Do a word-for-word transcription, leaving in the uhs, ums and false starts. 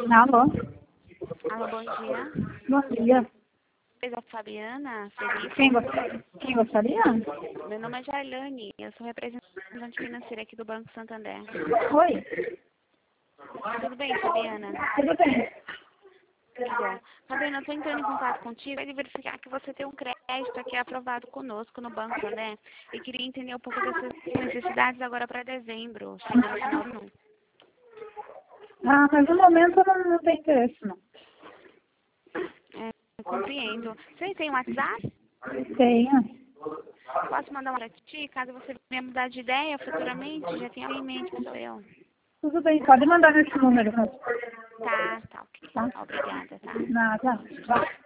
Alô? Alô, bom dia. Bom dia. Eu sou a Fabiana Felipe. Quem, gost... Quem gostaria? Meu nome é Jailane, eu sou representante financeira aqui do Banco Santander. Oi. Tudo bem, Fabiana? Tudo bem. Que bom. Fabiana, eu estou entrando em contato contigo para verificar que você tem um crédito aqui aprovado conosco no Banco Santander e queria entender um pouco dessas necessidades agora para dezembro, chegando no final do ano. Ah, mas no momento eu não, não tenho interesse, não. É, eu compreendo. Você tem um WhatsApp? Tenho. Posso mandar um para ti, caso você venha mudar de ideia futuramente? Já tenho alguém em mente, que sou eu. Tudo bem, pode mandar nesse número. Mas... Tá, tá ok. Tá? Obrigada, tá? Nada.